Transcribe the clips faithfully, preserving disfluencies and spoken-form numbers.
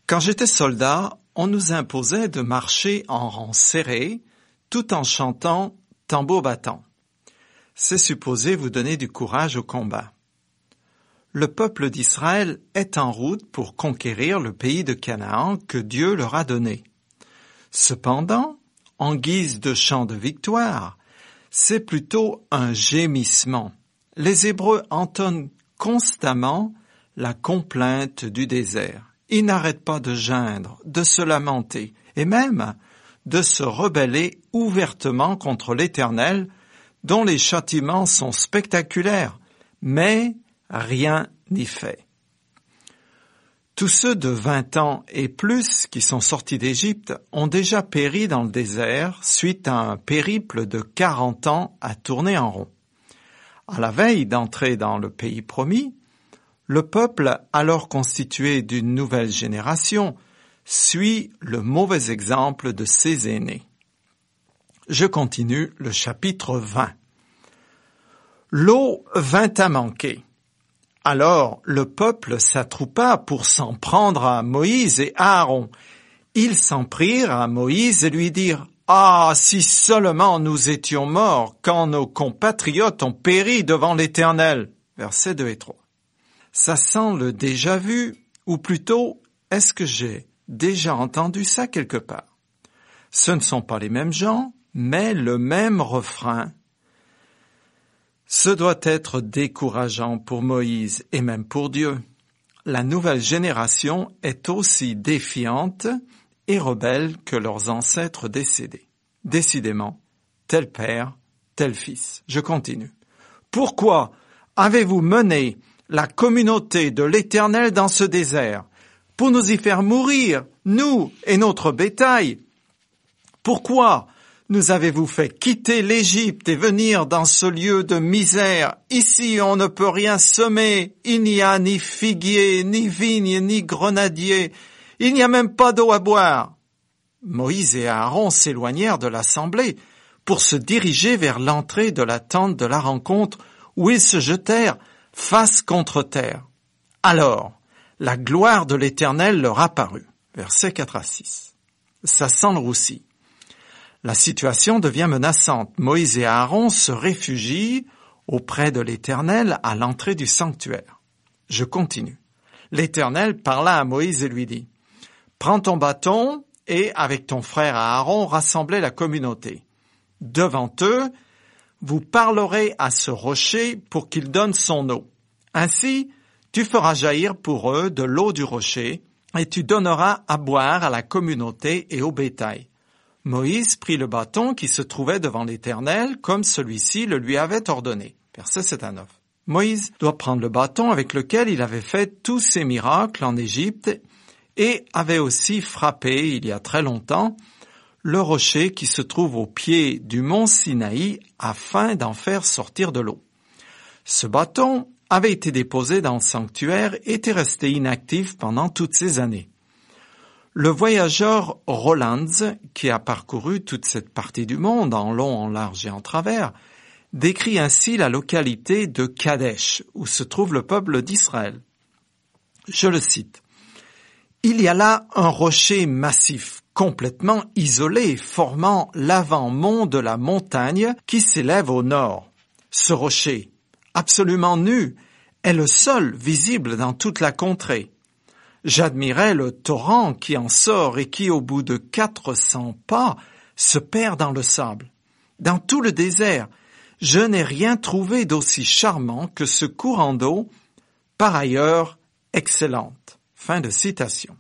Quand j'étais soldat, on nous imposait de marcher en rang serré, tout en chantant tambour battant. C'est supposé vous donner du courage au combat. Le peuple d'Israël est en route pour conquérir le pays de Canaan que Dieu leur a donné. Cependant, en guise de chant de victoire, c'est plutôt un gémissement. Les Hébreux entonnent constamment la complainte du désert. Ils n'arrêtent pas de geindre, de se lamenter, et même de se rebeller ouvertement contre l'Éternel, dont les châtiments sont spectaculaires, mais rien n'y fait. Tous ceux de vingt ans et plus qui sont sortis d'Égypte ont déjà péri dans le désert suite à un périple de quarante ans à tourner en rond. À la veille d'entrer dans le pays promis, le peuple, alors constitué d'une nouvelle génération, suit le mauvais exemple de ses aînés. Je continue le chapitre vingt. L'eau vint à manquer. Alors le peuple s'attroupa pour s'en prendre à Moïse et à Aaron. Ils s'en prirent à Moïse et lui dirent « Ah, si seulement nous étions morts quand nos compatriotes ont péri devant l'Éternel !» Versets deux et trois. Ça sent le déjà vu, ou plutôt, est-ce que j'ai déjà entendu ça quelque part? Ce ne sont pas les mêmes gens, mais le même refrain. Ce doit être décourageant pour Moïse et même pour Dieu. La nouvelle génération est aussi défiante et rebelle que leurs ancêtres décédés. Décidément, tel père, tel fils. Je continue. Pourquoi avez-vous mené la communauté de l'Éternel dans ce désert, pour nous y faire mourir, nous et notre bétail? Pourquoi nous avez-vous fait quitter l'Égypte et venir dans ce lieu de misère? Ici, on ne peut rien semer, il n'y a ni figuier, ni vigne, ni grenadier, il n'y a même pas d'eau à boire. Moïse et Aaron s'éloignèrent de l'assemblée pour se diriger vers l'entrée de la tente de la rencontre où ils se jetèrent face contre terre. Alors, la gloire de l'Éternel leur apparut. Versets quatre à six. Ça sent le roussi. La situation devient menaçante. Moïse et Aaron se réfugient auprès de l'Éternel à l'entrée du sanctuaire. Je continue. L'Éternel parla à Moïse et lui dit « Prends ton bâton et, avec ton frère Aaron, rassemblez la communauté. Devant eux, vous parlerez à ce rocher pour qu'il donne son eau. Ainsi, tu feras jaillir pour eux de l'eau du rocher, et tu donneras à boire à la communauté et au bétail. » Moïse prit le bâton qui se trouvait devant l'Éternel, comme celui-ci le lui avait ordonné. Versets sept à neuf. Moïse doit prendre le bâton avec lequel il avait fait tous ses miracles en Égypte et avait aussi frappé, il y a très longtemps, le rocher qui se trouve au pied du mont Sinaï afin d'en faire sortir de l'eau. Ce bâton avait été déposé dans le sanctuaire et était resté inactif pendant toutes ces années. Le voyageur Rollands, qui a parcouru toute cette partie du monde en long, en large et en travers, décrit ainsi la localité de Kadesh, où se trouve le peuple d'Israël. Je le cite. « Il y a là un rocher massif, complètement isolé, formant l'avant-mont de la montagne qui s'élève au nord. Ce rocher, absolument nu, est le seul visible dans toute la contrée. J'admirais le torrent qui en sort et qui, au bout de quatre cents pas, se perd dans le sable. Dans tout le désert, je n'ai rien trouvé d'aussi charmant que ce courant d'eau, par ailleurs excellente. » Fin de citation.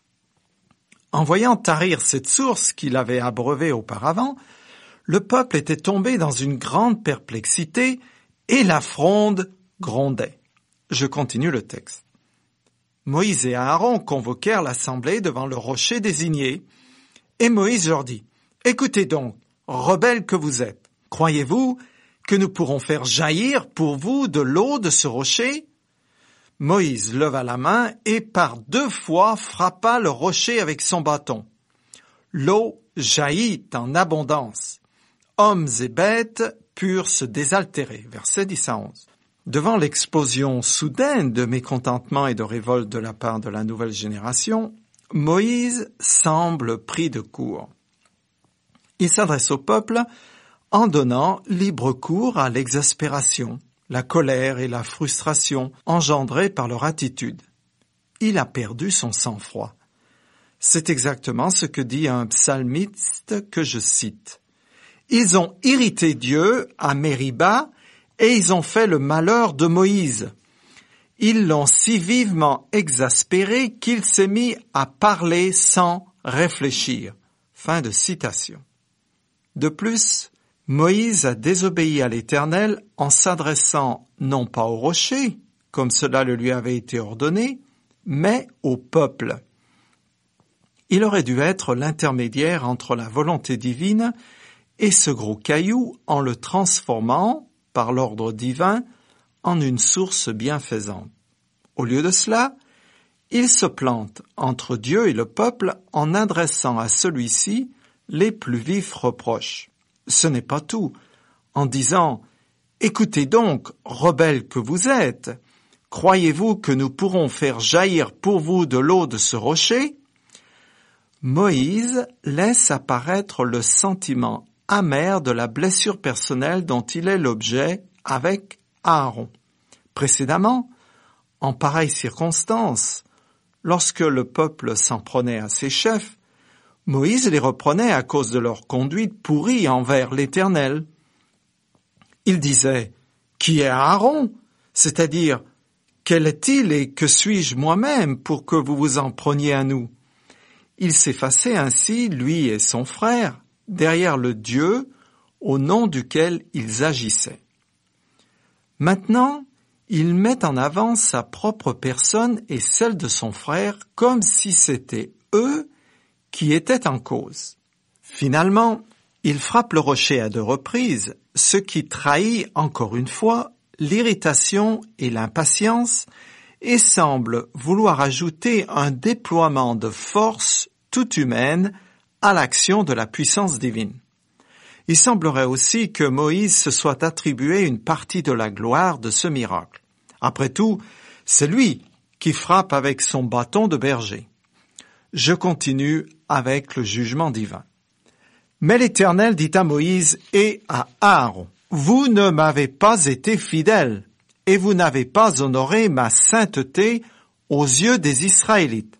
En voyant tarir cette source qu'il avait abreuvée auparavant, le peuple était tombé dans une grande perplexité et la fronde grondait. Je continue le texte. Moïse et Aaron convoquèrent l'assemblée devant le rocher désigné, et Moïse leur dit « Écoutez donc, rebelles que vous êtes, croyez-vous que nous pourrons faire jaillir pour vous de l'eau de ce rocher ?» Moïse leva la main et par deux fois frappa le rocher avec son bâton. L'eau jaillit en abondance. Hommes et bêtes purent se désaltérer. Versets dix à onze. Devant l'explosion soudaine de mécontentement et de révolte de la part de la nouvelle génération, Moïse semble pris de court. Il s'adresse au peuple en donnant libre cours à l'exaspération, la colère et la frustration engendrées par leur attitude. Il a perdu son sang-froid. C'est exactement ce que dit un psalmiste que je cite. Ils ont irrité Dieu à Mériba et ils ont fait le malheur de Moïse. Ils l'ont si vivement exaspéré qu'il s'est mis à parler sans réfléchir. Fin de citation. De plus, Moïse a désobéi à l'Éternel en s'adressant non pas au rocher, comme cela le lui avait été ordonné, mais au peuple. Il aurait dû être l'intermédiaire entre la volonté divine et ce gros caillou en le transformant, par l'ordre divin, en une source bienfaisante. Au lieu de cela, il se plante entre Dieu et le peuple en adressant à celui-ci les plus vifs reproches. Ce n'est pas tout. En disant « Écoutez donc, rebelles que vous êtes, croyez-vous que nous pourrons faire jaillir pour vous de l'eau de ce rocher ?» Moïse laisse apparaître le sentiment amer de la blessure personnelle dont il est l'objet avec Aaron. Précédemment, en pareille circonstance, lorsque le peuple s'en prenait à ses chefs, Moïse les reprenait à cause de leur conduite pourrie envers l'Éternel. Il disait « Qui est Aaron ?» c'est-à-dire « Quel est-il et que suis-je moi-même pour que vous vous en preniez à nous ?» Il s'effaçait ainsi, lui et son frère, derrière le Dieu au nom duquel ils agissaient. Maintenant, il met en avant sa propre personne et celle de son frère comme si c'était eux qui étaient en cause. Finalement, il frappe le rocher à deux reprises, ce qui trahit encore une fois l'irritation et l'impatience et semble vouloir ajouter un déploiement de force toute humaine à l'action de la puissance divine. Il semblerait aussi que Moïse se soit attribué une partie de la gloire de ce miracle. Après tout, c'est lui qui frappe avec son bâton de berger. Je continue avec le jugement divin. Mais l'Éternel dit à Moïse et à Aaron, « Vous ne m'avez pas été fidèles, et vous n'avez pas honoré ma sainteté aux yeux des Israélites.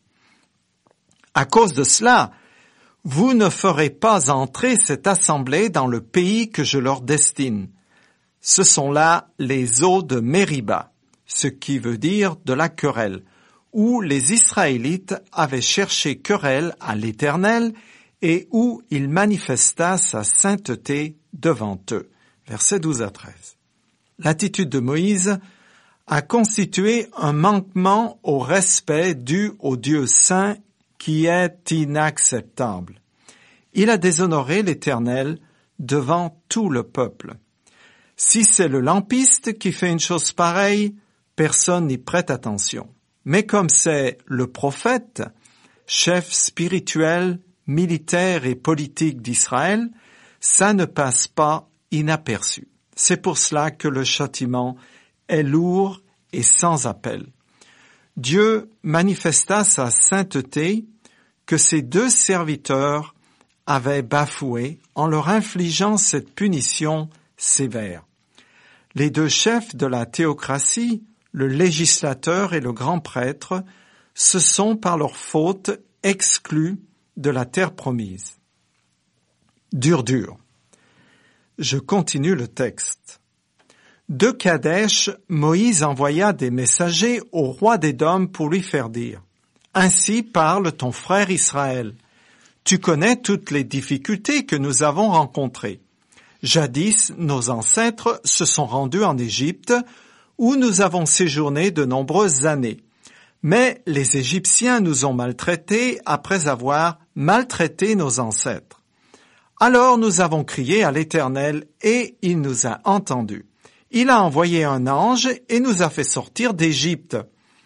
À cause de cela, vous ne ferez pas entrer cette assemblée dans le pays que je leur destine. Ce sont là les eaux de Mériba, ce qui veut dire de la querelle, où les Israélites avaient cherché querelle à l'Éternel et où il manifesta sa sainteté devant eux. Versets douze à treize. L'attitude de Moïse a constitué un manquement au respect dû au Dieu saint qui est inacceptable. Il a déshonoré l'Éternel devant tout le peuple. Si c'est le lampiste qui fait une chose pareille, personne n'y prête attention. Mais comme c'est le prophète, chef spirituel, militaire et politique d'Israël, ça ne passe pas inaperçu. C'est pour cela que le châtiment est lourd et sans appel. Dieu manifesta sa sainteté que ces deux serviteurs avaient bafoué en leur infligeant cette punition sévère. Les deux chefs de la théocratie, le législateur et le grand prêtre, se sont par leur faute exclus de la terre promise. Dur, dur. Je continue le texte. De Kadesh, Moïse envoya des messagers au roi d'Édom pour lui faire dire « Ainsi parle ton frère Israël. Tu connais toutes les difficultés que nous avons rencontrées. Jadis, nos ancêtres se sont rendus en Égypte, où nous avons séjourné de nombreuses années. Mais les Égyptiens nous ont maltraités après avoir maltraité nos ancêtres. Alors nous avons crié à l'Éternel et il nous a entendus. Il a envoyé un ange et nous a fait sortir d'Égypte.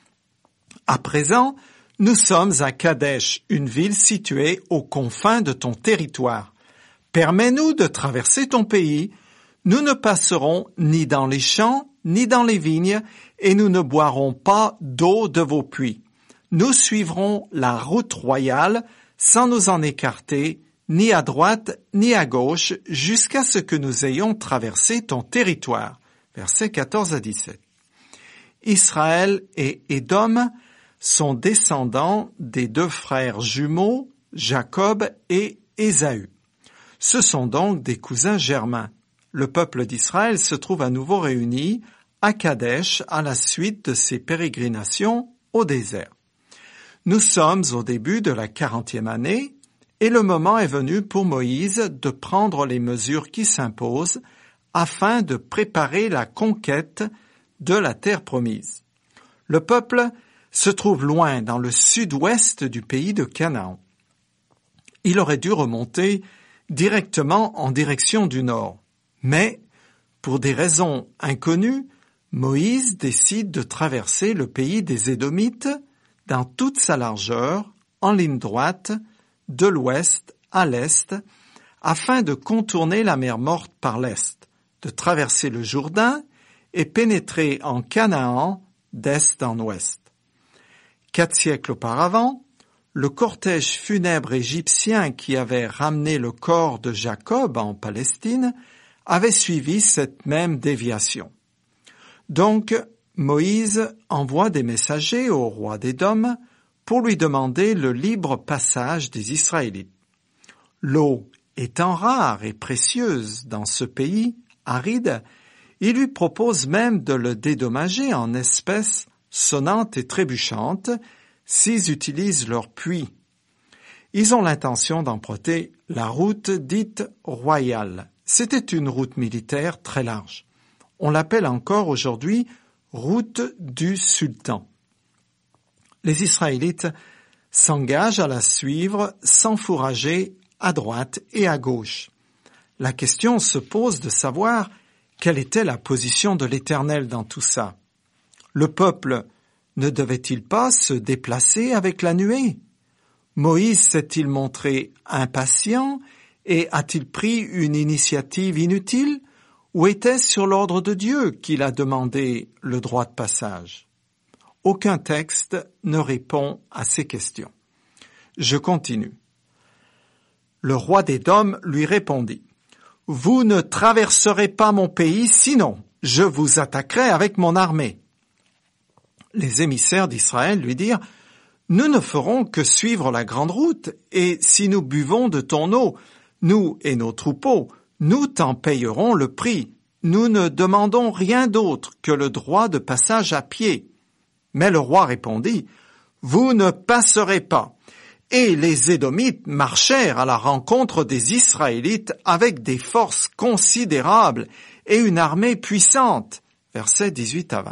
À présent, nous sommes à Kadesh, une ville située aux confins de ton territoire. Permets-nous de traverser ton pays. Nous ne passerons ni dans les champs, ni dans les vignes, et nous ne boirons pas d'eau de vos puits. nous suivrons la route royale sans nous en écarter, ni à droite ni à gauche, jusqu'à ce que nous ayons traversé ton territoire. Versets quatorze à dix-sept. Israël et Édom sont descendants des deux frères jumeaux, Jacob et Ésaü. Ce sont donc des cousins germains. Le peuple d'Israël se trouve à nouveau réuni à Kadesh à la suite de ses pérégrinations au désert. Nous sommes au début de la quarantième année et le moment est venu pour Moïse de prendre les mesures qui s'imposent afin de préparer la conquête de la terre promise. Le peuple se trouve loin dans le sud-ouest du pays de Canaan. Il aurait dû remonter directement en direction du nord. Mais, pour des raisons inconnues, Moïse décide de traverser le pays des Édomites dans toute sa largeur, en ligne droite, de l'ouest à l'est, afin de contourner la mer Morte par l'est, de traverser le Jourdain et pénétrer en Canaan d'est en ouest. Quatre siècles auparavant, le cortège funèbre égyptien qui avait ramené le corps de Jacob en Palestine avait suivi cette même déviation. Donc, Moïse envoie des messagers au roi d'Édom pour lui demander le libre passage des Israélites. L'eau étant rare et précieuse dans ce pays aride, il lui propose même de le dédommager en espèces sonnantes et trébuchantes s'ils utilisent leur puits. Ils ont l'intention d'emprunter la route dite royale. C'était une route militaire très large. On l'appelle encore aujourd'hui route du sultan. Les Israélites s'engagent à la suivre sans fourrager à droite et à gauche. La question se pose de savoir quelle était la position de l'Éternel dans tout ça. Le peuple ne devait-il pas se déplacer avec la nuée? Moïse s'est-il montré impatient et a-t-il pris une initiative inutile? Ou était-ce sur l'ordre de Dieu qu'il a demandé le droit de passage? Aucun texte ne répond à ces questions. Je continue. Le roi d'Édom lui répondit, « Vous ne traverserez pas mon pays, sinon je vous attaquerai avec mon armée. » Les émissaires d'Israël lui dirent, « Nous ne ferons que suivre la grande route, et si nous buvons de ton eau, nous et nos troupeaux, nous t'en payerons le prix. Nous ne demandons rien d'autre que le droit de passage à pied. » Mais le roi répondit, « Vous ne passerez pas. » Et les Édomites marchèrent à la rencontre des Israélites avec des forces considérables et une armée puissante. Versets dix-huit à vingt.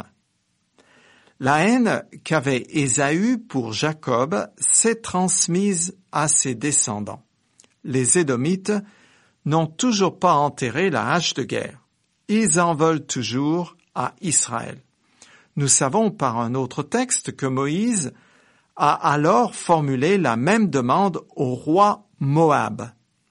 La haine qu'avait Ésaü pour Jacob s'est transmise à ses descendants. Les Édomites n'ont toujours pas enterré la hache de guerre. Ils en veulent toujours à Israël. Nous savons par un autre texte que Moïse a alors formulé la même demande au roi Moab.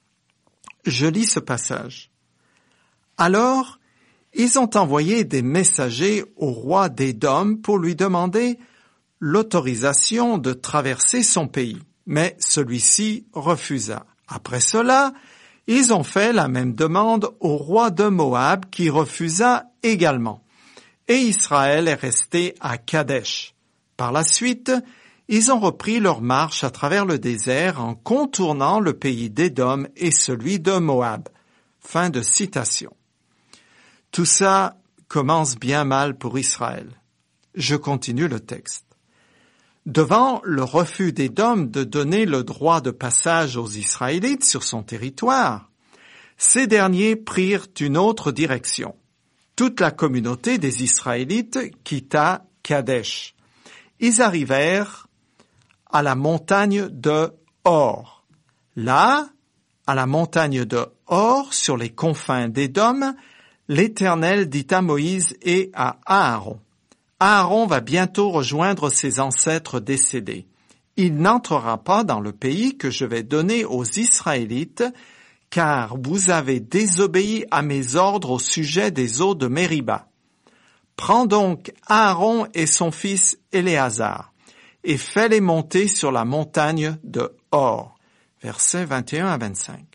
Je lis ce passage. Alors, ils ont envoyé des messagers au roi d'Édom pour lui demander l'autorisation de traverser son pays, mais celui-ci refusa. Après cela, ils ont fait la même demande au roi de Moab qui refusa également. Et Israël est resté à Kadesh. Par la suite, ils ont repris leur marche à travers le désert en contournant le pays d'Édom et celui de Moab. Fin de citation. Tout ça commence bien mal pour Israël. Je continue le texte. Devant le refus d'Édom de donner le droit de passage aux Israélites sur son territoire, ces derniers prirent une autre direction. Toute la communauté des Israélites quitta Kadesh. Ils arrivèrent à la montagne de Hor. Là, à la montagne de Hor, sur les confins d'Édom, l'Éternel dit à Moïse et à Aaron. Aaron va bientôt rejoindre ses ancêtres décédés. Il n'entrera pas dans le pays que je vais donner aux Israélites, car vous avez désobéi à mes ordres au sujet des eaux de Mériba. Prends donc Aaron et son fils Éléazar, et fais-les monter sur la montagne de Hor. Versets vingt et un à vingt-cinq.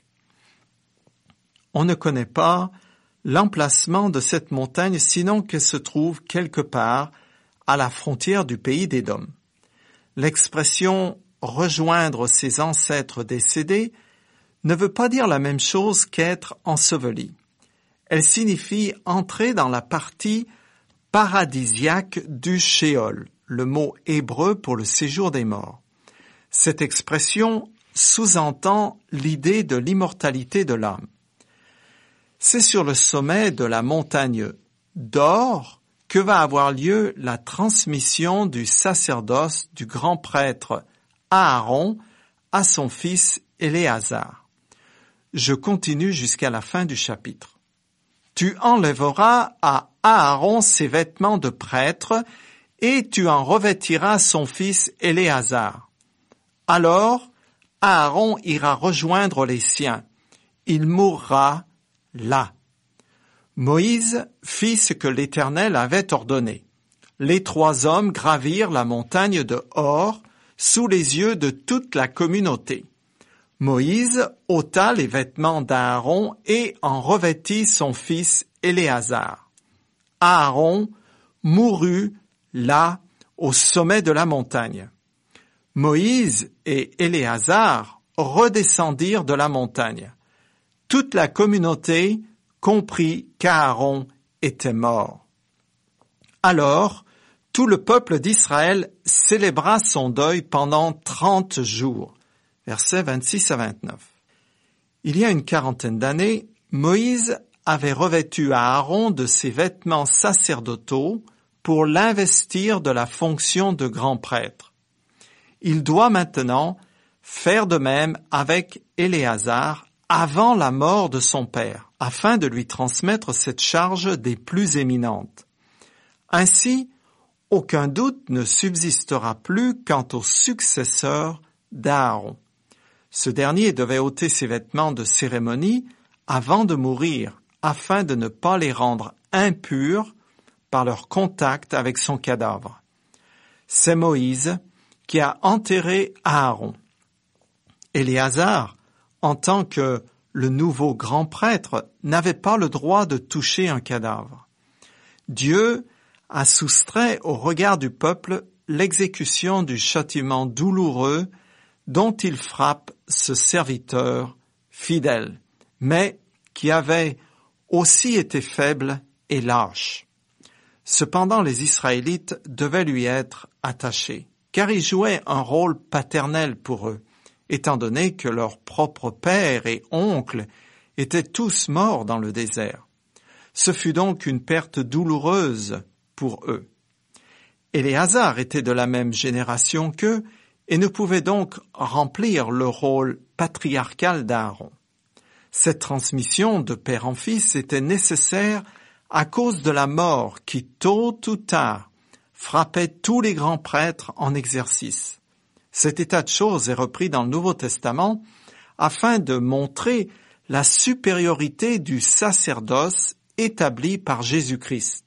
On ne connaît pas l'emplacement de cette montagne, sinon qu'elle se trouve quelque part à la frontière du pays d'Édom. L'expression « rejoindre ses ancêtres décédés » ne veut pas dire la même chose qu'être enseveli. Elle signifie entrer dans la partie paradisiaque du Sheol, le mot hébreu pour le séjour des morts. Cette expression sous-entend l'idée de l'immortalité de l'âme. C'est sur le sommet de la montagne d'Or que va avoir lieu la transmission du sacerdoce du grand prêtre Aaron à son fils Éléazar. Je continue jusqu'à la fin du chapitre. Tu enlèveras à Aaron ses vêtements de prêtre et tu en revêtiras son fils Éléazar. Alors, Aaron ira rejoindre les siens. Il mourra là. Moïse fit ce que l'Éternel avait ordonné. Les trois hommes gravirent la montagne de Hor sous les yeux de toute la communauté. Moïse ôta les vêtements d'Aaron et en revêtit son fils Éléazar. Aaron mourut là, au sommet de la montagne. Moïse et Éléazar redescendirent de la montagne. Toute la communauté comprit qu'Aaron était mort. Alors, tout le peuple d'Israël célébra son deuil pendant trente jours. Versets vingt-six à vingt-neuf. Il y a une quarantaine d'années, Moïse avait revêtu Aaron de ses vêtements sacerdotaux pour l'investir de la fonction de grand prêtre. Il doit maintenant faire de même avec Éléazar avant la mort de son père, afin de lui transmettre cette charge des plus éminentes. Ainsi, aucun doute ne subsistera plus quant au successeur d'Aaron. Ce dernier devait ôter ses vêtements de cérémonie avant de mourir, afin de ne pas les rendre impurs par leur contact avec son cadavre. C'est Moïse qui a enterré Aaron. Éléazar, en tant que le nouveau grand prêtre, n'avait pas le droit de toucher un cadavre. Dieu a soustrait au regard du peuple l'exécution du châtiment douloureux dont il frappe ce serviteur fidèle, mais qui avait aussi été faible et lâche. Cependant, les Israélites devaient lui être attachés, car il jouait un rôle paternel pour eux, étant donné que leurs propres pères et oncles étaient tous morts dans le désert. Ce fut donc une perte douloureuse pour eux. Éléazar était de la même génération qu'eux et ne pouvait donc remplir le rôle patriarcal d'Aaron. Cette transmission de père en fils était nécessaire à cause de la mort qui, tôt ou tard, frappait tous les grands prêtres en exercice. Cet état de choses est repris dans le Nouveau Testament afin de montrer la supériorité du sacerdoce établi par Jésus-Christ.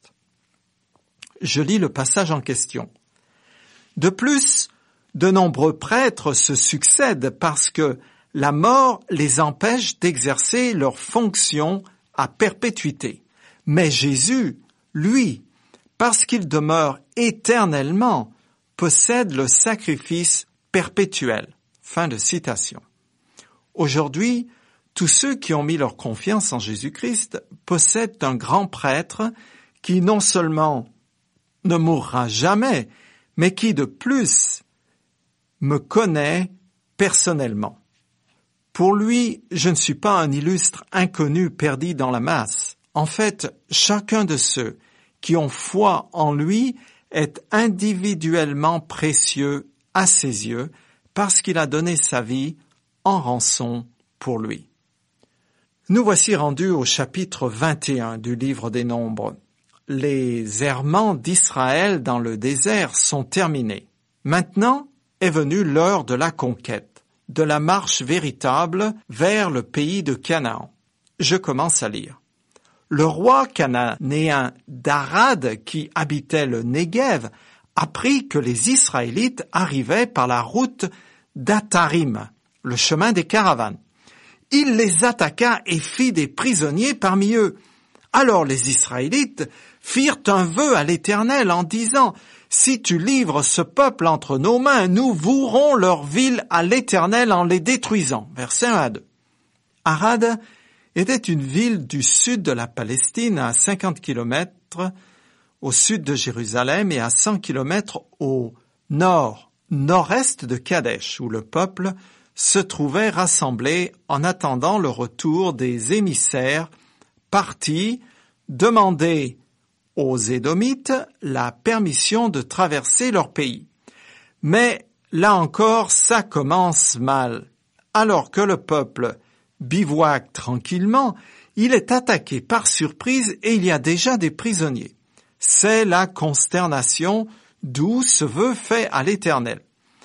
Je lis le passage en question. De plus, de nombreux prêtres se succèdent parce que la mort les empêche d'exercer leur fonction à perpétuité. Mais Jésus, lui, parce qu'il demeure éternellement, possède le sacrifice perpétuel. Fin de citation. Aujourd'hui, tous ceux qui ont mis leur confiance en Jésus-Christ possèdent un grand prêtre qui non seulement ne mourra jamais, mais qui de plus me connaît personnellement. Pour lui, je ne suis pas un illustre inconnu perdu dans la masse. En fait, chacun de ceux qui ont foi en lui est individuellement précieux à ses yeux parce qu'il a donné sa vie en rançon pour lui. Nous voici rendus au chapitre vingt et un du livre des Nombres. Les errements d'Israël dans le désert sont terminés. Maintenant est venue l'heure de la conquête, de la marche véritable vers le pays de Canaan. Je commence à lire. Le roi cananéen d'Arad, qui habitait le Néguev, apprit que les Israélites arrivaient par la route d'Atarim, le chemin des caravanes. Il les attaqua et fit des prisonniers parmi eux. Alors les Israélites firent un vœu à l'Éternel en disant « Si tu livres ce peuple entre nos mains, nous vouerons leur ville à l'Éternel en les détruisant. » Versets un à deux. Arad était une ville du sud de la Palestine à cinquante kilomètres au sud de Jérusalem et à cent kilomètres au nord, nord-est de Kadesh, où le peuple se trouvait rassemblé en attendant le retour des émissaires partis demander aux Édomites la permission de traverser leur pays. Mais là encore, ça commence mal. Alors que le peuple bivouaque tranquillement, il est attaqué par surprise et il y a déjà des prisonniers. C'est la consternation, d'où ce vœu fait à l'Éternel.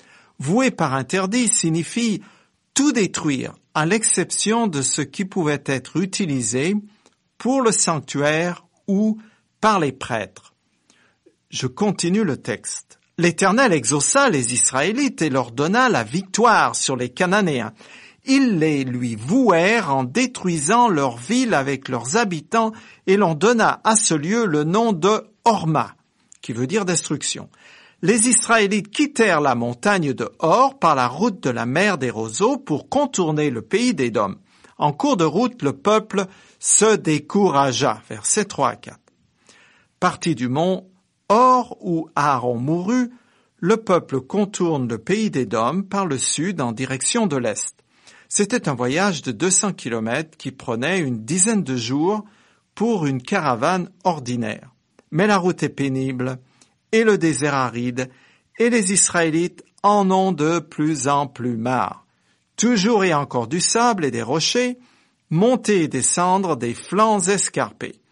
Vouer par interdit signifie tout détruire, à l'exception de ce qui pouvait être utilisé pour le sanctuaire ou par les prêtres. Je continue le texte. L'Éternel exauça les Israélites et leur donna la victoire sur les Cananéens. Ils les lui vouèrent en détruisant leur ville avec leurs habitants et l'on donna à ce lieu le nom de Horma, qui veut dire destruction. Les Israélites quittèrent la montagne de Hor par la route de la mer des roseaux pour contourner le pays d'Édom. En cours de route, le peuple se découragea. Versets trois à quatre. Parti du mont Hor où Aaron mourut, le peuple contourne le pays d'Édom par le sud en direction de l'est. C'était un voyage de deux cents kilomètres qui prenait une dizaine de jours pour une caravane ordinaire. Mais la route est pénible et le désert aride et les Israélites en ont de plus en plus marre. Toujours et encore du sable et des rochers, monter et descendre des flancs escarpés.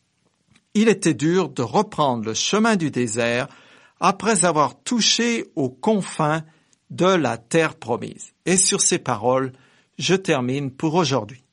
Il était dur de reprendre le chemin du désert après avoir touché aux confins de la terre promise. Et sur ces paroles, je termine pour aujourd'hui.